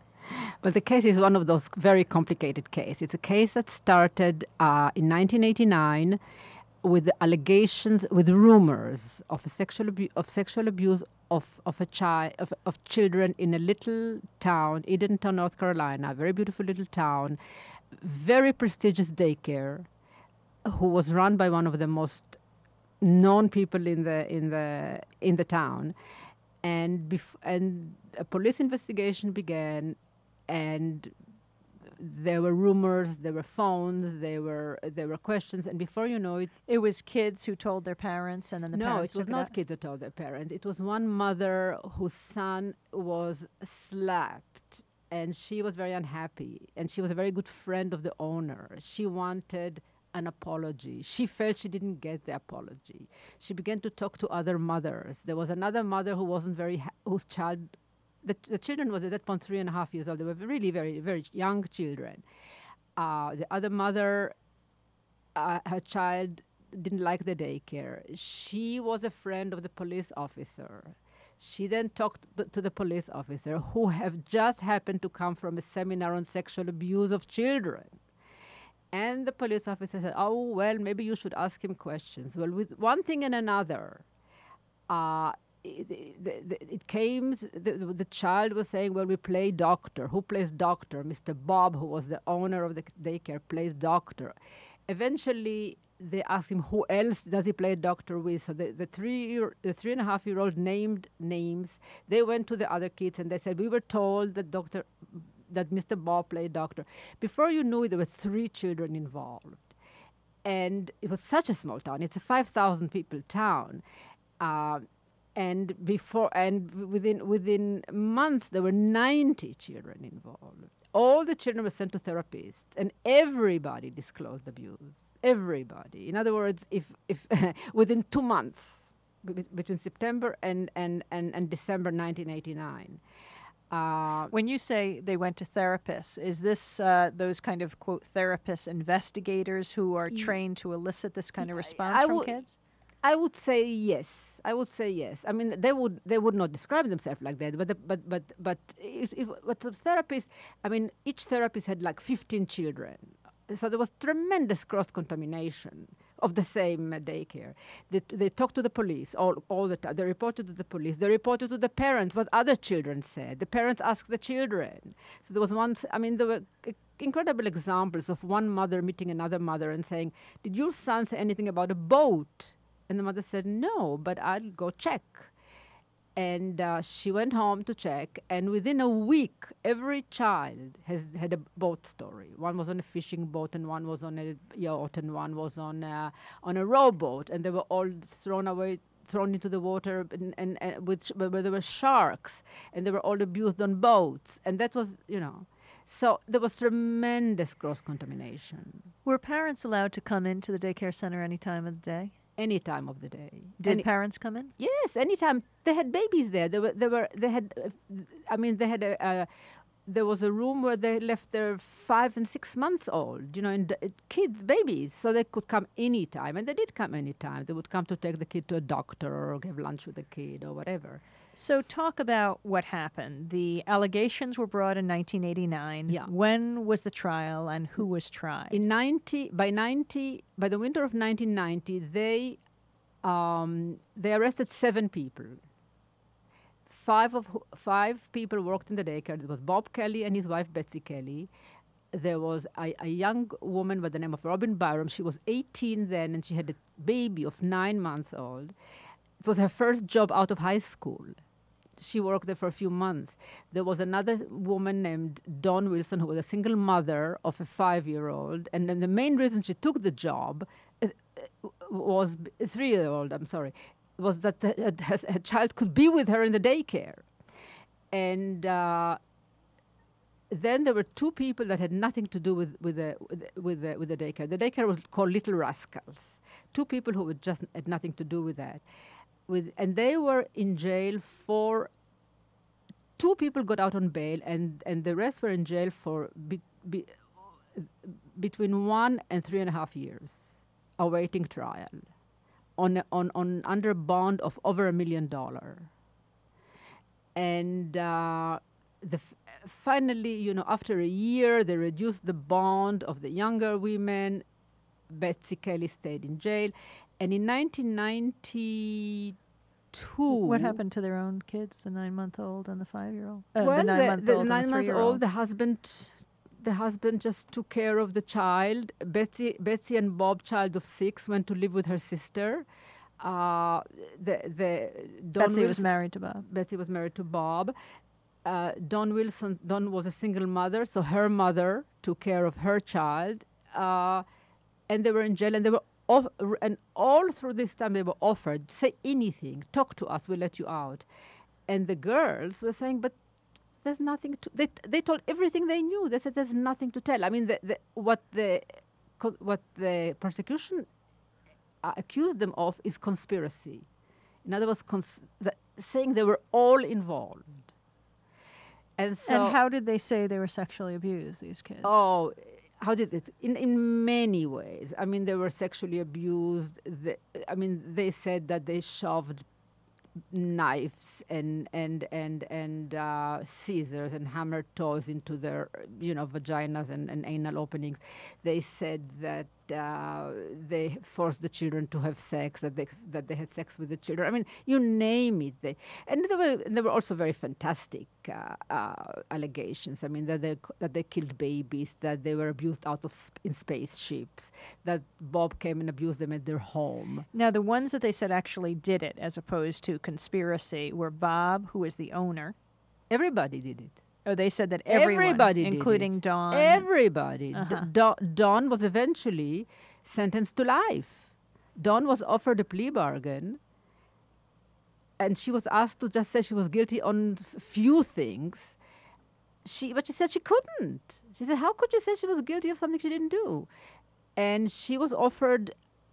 Well, the case is one of those very complicated cases. It's a case that started in 1989 with allegations, with rumors of sexual abuse of children in a little town, Edenton, North Carolina, a very beautiful little town, very prestigious daycare, who was run by one of the most known people in the town. And a police investigation began, and there were rumors, there were phones, there were questions, and before you know it, It was kids who told their parents, and then the parents it was took not up? kids who told their parents. It was one mother whose son was slapped, and she was very unhappy, and she was a very good friend of the owner. She wanted an apology. She felt she didn't get the apology. She began to talk to other mothers. There was another mother who wasn't whose child, the children was at that point 3.5 years old. They were really very, very young children. The other mother, her child didn't like the daycare. She was a friend of the police officer. She then talked to the police officer, who have just happened to come from a seminar on sexual abuse of children. And the police officer said, "Oh, well, maybe you should ask him questions." Well, with one thing and another, uh, it came, the child was saying, "Well, we play doctor." Who plays doctor? Mr. Bob, who was the owner of the daycare, plays doctor. Eventually, they asked him, who else does he play doctor with? So the 3.5-year-old named names. They went to the other kids and they said, "We were told that Mr. Bob played doctor." Before you knew it, there were 3 children involved. And it was such a small town. It's a 5,000 people town. And within months, there were 90 children involved. All the children were sent to therapists, and everybody disclosed abuse. Everybody. In other words, if within 2 months, between September and December 1989. When you say they went to therapists, is this those kind of, quote, therapists, investigators who are trained to elicit this kind of response from kids? I would say yes. I would say yes. I mean, they would not describe themselves like that, but the therapist, I mean, each therapist had like 15 children. So there was tremendous cross-contamination of the same daycare. They talked to the police all the time. They reported to the police. They reported to the parents what other children said. The parents asked the children. So there was there were incredible examples of one mother meeting another mother and saying, "Did your son say anything about a boat?" And the mother said, "No, but I'll go check." And she went home to check, and within a week, every child has had a boat story. One was on a fishing boat, and one was on a yacht, and one was on a rowboat, and they were all thrown into the water, and where there were sharks, and they were all abused on boats, and that was, So there was tremendous cross-contamination. Were parents allowed to come into the daycare center any time of the day? Any time of the day. Did parents come in? Yes, anytime. They had babies there. There was a room where they left their 5 and 6 months old, and kids, babies, so they could come anytime. And they did come anytime. They would come to take the kid to a doctor or have lunch with the kid or whatever. So talk about what happened. The allegations were brought in 1989. Yeah. When was the trial and who was tried? By the winter of 1990, they arrested 7 people. 5 people worked in the daycare. There was Bob Kelly and his wife Betsy Kelly. There was a young woman by the name of Robin Byram. She was 18 then, and she had a baby of 9 months old. It was her first job out of high school. She worked there for a few months. There was another woman named Dawn Wilson, who was a single mother of a 5-year-old. And then the main reason she took the job was, 3-year-old, I'm sorry, was that her child could be with her in the daycare. And then there were 2 people that had nothing to do with the daycare. The daycare was called Little Rascals. 2 people who just had nothing to do with that. And they were in jail for 2 people got out on bail, and the rest were in jail for between 1 and 3.5 years, awaiting trial, on under bond of over $1 million. And finally, after a year, they reduced the bond of the younger women. Betsy Kelly stayed in jail. And in 1992... What happened to their own kids, the 9-month-old and the 5-year-old? The 9-month-old, the husband just took care of the child. Betsy and Bob, child of 6, went to live with her sister. Betsy was married to Bob. Betsy was married to Bob. Dawn was a single mother, so her mother took care of her child. And they were in jail, and they were and all through this time they were offered, say anything, talk to us, we'll let you out. And the girls were saying, but there's nothing to... They told everything they knew. They said there's nothing to tell. I mean, what the prosecution accused them of is conspiracy. In other words, saying they were all involved. And so... And how did they say they were sexually abused, these kids? Oh, how did it? In many ways. I mean, they were sexually abused. They said that they shoved knives and scissors and hammered toys into their vaginas and anal openings. They said that they forced the children to have sex, that they had sex with the children. I mean, you name it. There were also very fantastic allegations. I mean, that they killed babies, that they were abused in spaceships, that Bob came and abused them at their home. Now, the ones that they said actually did it, as opposed to conspiracy, were Bob, who was the owner. Everybody did it. Oh, they said that everyone, Everybody including did it. Dawn. Everybody. Uh-huh. Dawn was eventually sentenced to life. Dawn was offered a plea bargain, and she was asked to just say she was guilty on few things. But she said she couldn't. She said, how could you say she was guilty of something she didn't do? And she was offered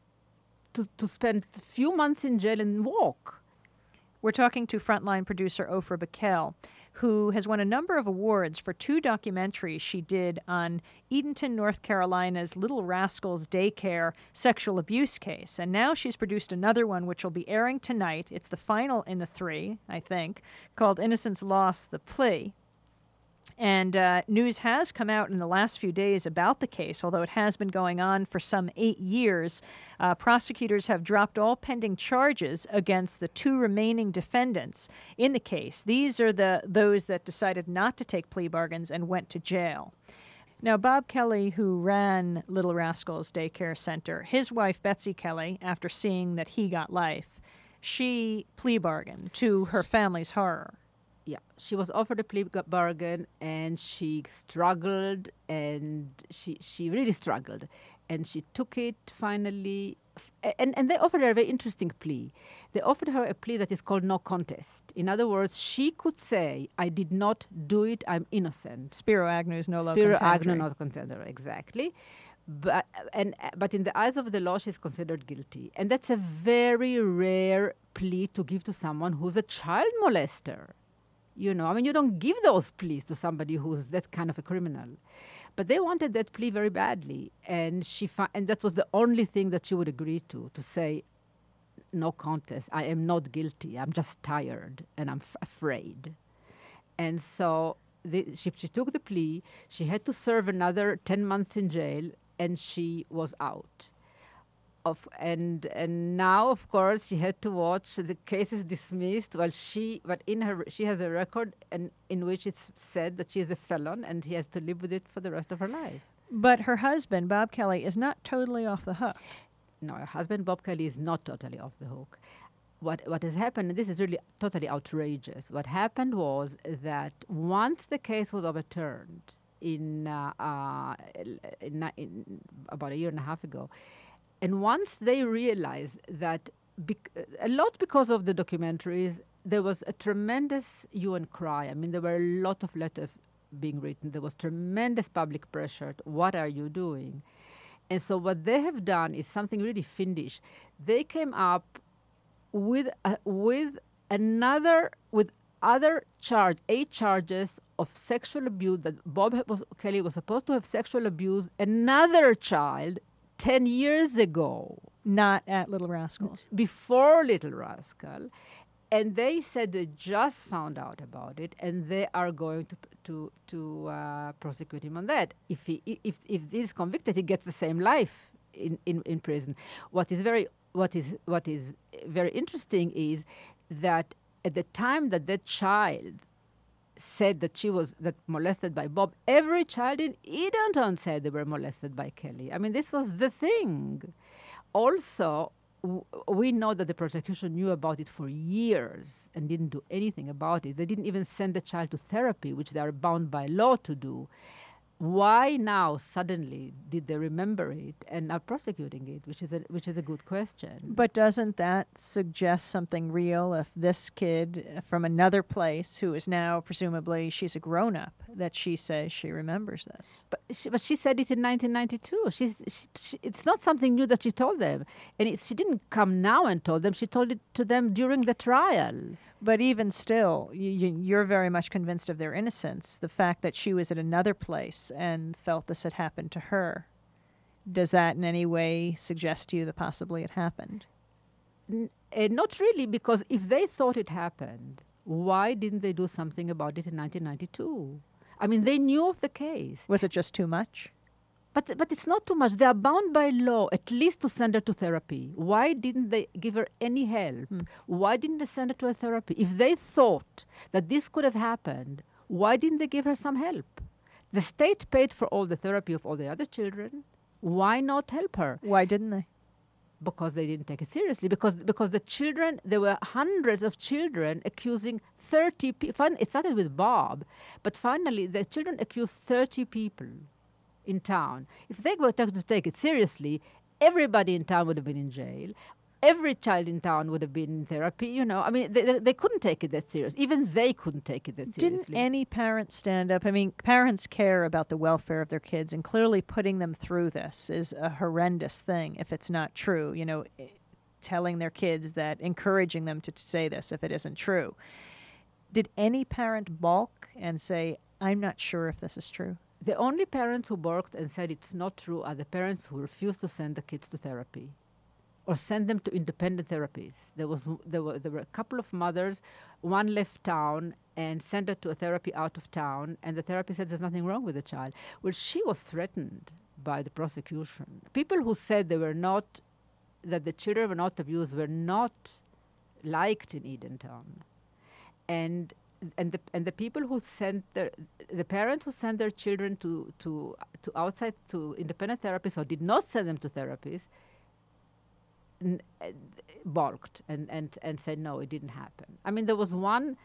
to spend a few months in jail and walk. We're talking to frontline producer Ofer Bakel, who has won a number of awards for 2 documentaries she did on Edenton, North Carolina's Little Rascals Daycare sexual abuse case. And now she's produced another one, which will be airing tonight. It's the final in the 3, I think, called Innocence Lost, The Plea. And news has come out in the last few days about the case, although it has been going on for some 8 years. Prosecutors have dropped all pending charges against the 2 remaining defendants in the case. These are those that decided not to take plea bargains and went to jail. Now, Bob Kelly, who ran Little Rascals Daycare Center, his wife, Betsy Kelly, after seeing that he got life, she plea bargained to her family's horror. Yeah, she was offered a plea bargain, and she struggled, and she really struggled, and she took it finally. And they offered her a very interesting plea. They offered her a plea that is called no contest. In other words, she could say, I did not do it, I'm innocent. Spiro Agnew's no low Spiro contendere. Agnew, not contender, exactly. But in the eyes of the law, she's considered guilty. And that's a very rare plea to give to someone who's a child molester. You don't give those pleas to somebody who's that kind of a criminal. But they wanted that plea very badly, and and that was the only thing that she would agree to say, no contest, I am not guilty, I'm just tired, and I'm afraid. And so she took the plea, she had to serve another 10 months in jail, and she was out. And now, of course, she had to watch the cases dismissed. But she has a record in which it's said that she is a felon, and she has to live with it for the rest of her life. But her husband, Bob Kelly, is not totally off the hook. No, her husband, Bob Kelly, is not totally off the hook. What has happened, and this is really totally outrageous, what happened was that once the case was overturned in about a year and a half ago, and once they realized that, a lot because of the documentaries, there was a tremendous hue and cry. I mean, there were a lot of letters being written. There was tremendous public pressure. What are you doing? And so what they have done is something really fiendish. They came up with other 8 charges of sexual abuse, that Kelly was supposed to have sexual abused another child 10 years ago. Not at Little Rascals. Before Little Rascal. And they said they just found out about it, and they are going to prosecute him on that. If he is convicted, he gets the same life in prison. What is very interesting is that at the time that child said that she was molested by Bob, every child in Edenton said they were molested by Kelly. I mean, this was the thing. Also, we know that the prosecution knew about it for years and didn't do anything about it. They didn't even send the child to therapy, which they are bound by law to do. Why now suddenly did they remember it and are prosecuting it, which is a good question. But doesn't that suggest something real if this kid from another place, who is now presumably she's a grown-up, that she says she remembers this? But she said it in 1992. It's not something new that she told them, and she didn't come now and told them. She told it to them during the trial. But even still, you're very much convinced of their innocence. The fact that she was at another place and felt this had happened to her, does that in any way suggest to you that possibly it happened? Not really, because if they thought it happened, why didn't they do something about it in 1992? I mean, they knew of the case. Was it just too much? But it's not too much. They are bound by law at least to send her to therapy. Why didn't they give her any help? Why didn't they send her to a therapy? If they thought that this could have happened, why didn't they give her some help? The state paid for all the therapy of all the other children. Why not help her? Why didn't they? Because they didn't take it seriously. Because the children, there were hundreds of children accusing 30 people. It started with Bob, but finally the children accused 30 people in town. If they were to take it seriously, everybody in town would have been in jail. Every child in town would have been in therapy. You know, I mean, they couldn't take it that serious. Even they couldn't take it that seriously. Didn't any parent stand up? I mean, parents care about the welfare of their kids, and clearly putting them through this is a horrendous thing if it's not true. You know, telling their kids that, encouraging them to say this if it isn't true. Did any parent balk and say, I'm not sure if this is true? The only parents who balked and said it's not true are the parents who refused to send the kids to therapy or send them to independent therapies. There were a couple of mothers, one left town and sent her to a therapy out of town, and the therapist said there's nothing wrong with the child. Well, she was threatened by the prosecution. People who said that the children were not abused were not liked in Edenton. And the people who sent the parents who sent their children to outside to independent therapists or did not send them to therapists balked and said no, it didn't happen. I mean, there was one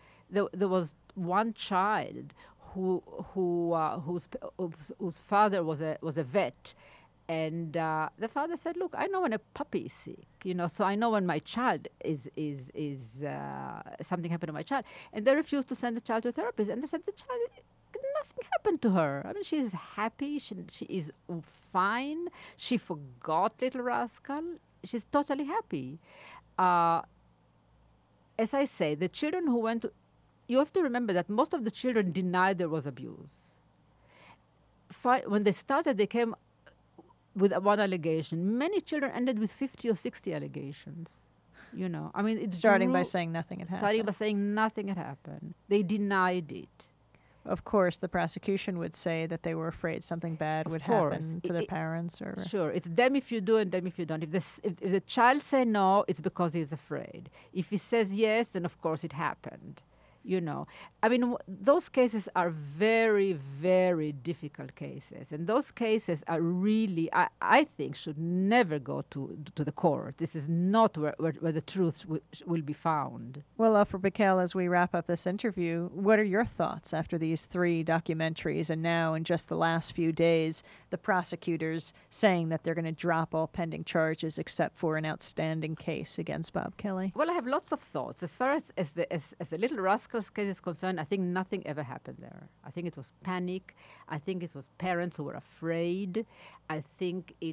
child whose father was a vet. And the father said, "Look, I know when a puppy is sick, you know, so I know when my child is something happened to my child." And they refused to send the child to a therapist. And they said, "The child, nothing happened to her. I mean, she is happy. She is fine. She forgot Little Rascal. She's totally happy." As I say, the children who went to, you have to remember that most of the children denied there was abuse. When they started, they came with one allegation. Many children ended with 50 or 60 allegations. You know, I mean, it's starting by saying nothing had happened. Starting by saying nothing had happened. They denied it. Of course, the prosecution would say that they were afraid something bad would happen to their parents. Or sure, it's them if you do and them if you don't. If the child say no, it's because he's afraid. If he says yes, then of course it happened. You know, I mean, those cases are very, very difficult cases, and those cases are really, I think, should never go to the court. This is not where the truth will be found. Well, Ofer Bikel, as we wrap up this interview, what are your thoughts after these 3 documentaries, and now in just the last few days, the prosecutors saying that they're going to drop all pending charges except for an outstanding case against Bob Kelly? Well, I have lots of thoughts. As far as the Little Rascals case is concerned, I think nothing ever happened there. I think it was panic. I think it was parents who were afraid. I think it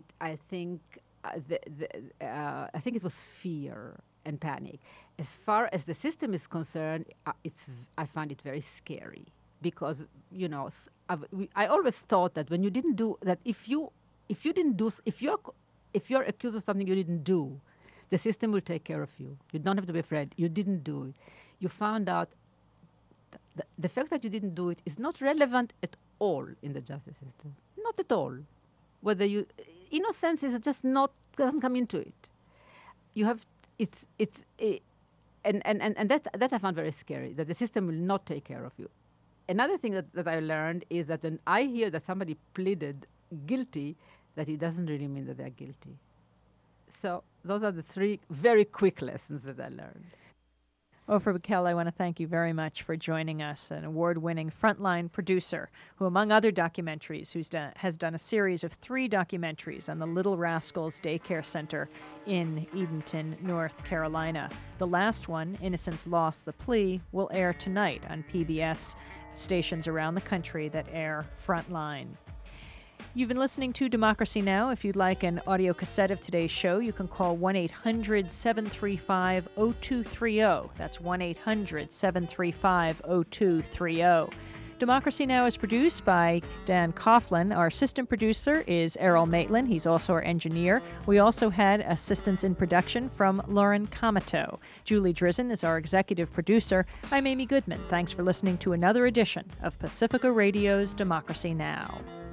was fear and panic. As far as the system is concerned, I find it very scary because, you know, I always thought that when you didn't do that, if you're accused of something you didn't do, the system will take care of you. You don't have to be afraid. You didn't do it. You found out the fact that you didn't do it is not relevant at all in the justice system. Not at all. Whether innocence is just doesn't come into it. You have and that I found very scary, that the system will not take care of you. Another thing that I learned is that when I hear that somebody pleaded guilty, that it doesn't really mean that they're guilty. So those are the 3 very quick lessons that I learned. Ofer Bikel, I want to thank you very much for joining us, an award-winning frontline producer who, among other documentaries, has done a series of 3 documentaries on the Little Rascals Daycare Center in Edenton, North Carolina. The last one, Innocence Lost: The Plea, will air tonight on PBS stations around the country that air Frontline. You've been listening to Democracy Now! If you'd like an audio cassette of today's show, you can call 1-800-735-0230. That's 1-800-735-0230. Democracy Now! Is produced by Dan Coughlin. Our assistant producer is Errol Maitland. He's also our engineer. We also had assistance in production from Lauren Comato. Julie Drizzen is our executive producer. I'm Amy Goodman. Thanks for listening to another edition of Pacifica Radio's Democracy Now!